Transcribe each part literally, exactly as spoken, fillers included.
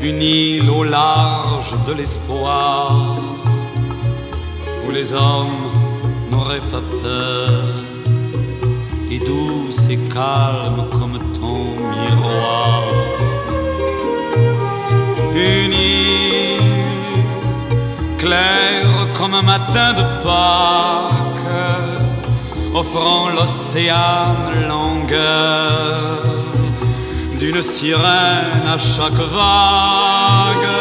une île au large de l'espoir, où les hommes n'auraient pas peur, et douce et calme comme ton miroir. Une île claire comme un matin de Pâques, offrant l'océan longueur d'une sirène à chaque vague.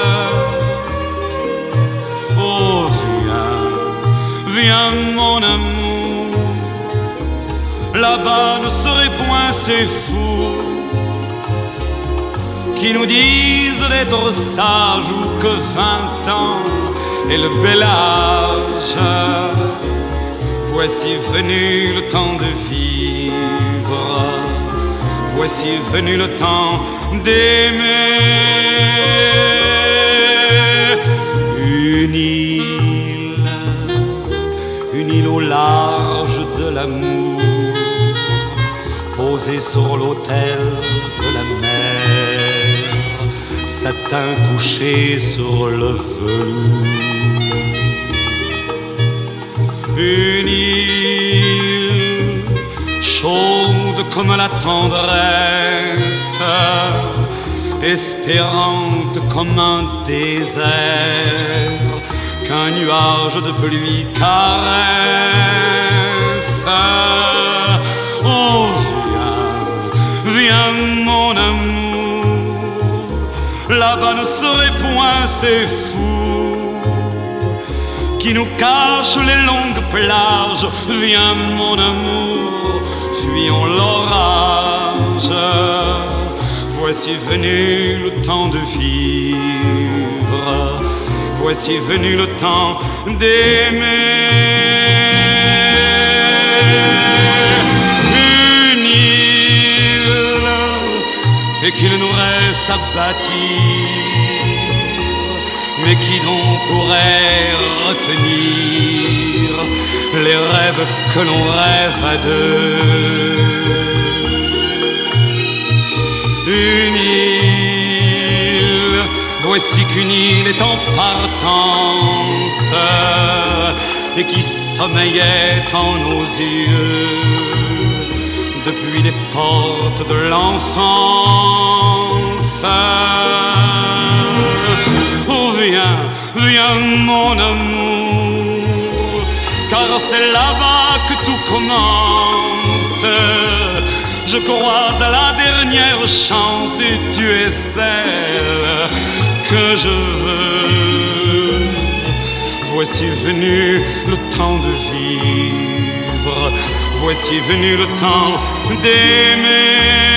Oh viens, viens mon amour, là-bas ne serait point ces fous qui nous disent d'être sages ou que vingt ans est le bel âge. Voici venu le temps de vivre, voici venu le temps d'aimer. Une île, une île au large de l'amour, posée sur l'autel de la mer, satin couché sur le velours. Une île chaude comme la tendresse, espérante comme un désert qu'un nuage de pluie caresse. Oh viens, viens mon amour, là-bas ne serait point ces fous qui nous cachent les longues plages. Viens mon amour, fuyons l'orage. Voici venu le temps de vivre, voici venu le temps d'aimer. Une île, et qu'il nous reste à bâtir, mais qui donc pourrait retenir les rêves que l'on rêve à deux. Une île, voici qu'une île est en partance et qui sommeillait en nos yeux depuis les portes de l'enfance. Oh viens, viens mon amour, car c'est là-bas que tout commence. Je crois à la dernière chance et tu es celle que je veux. Voici venu le temps de vivre, voici venu le temps d'aimer.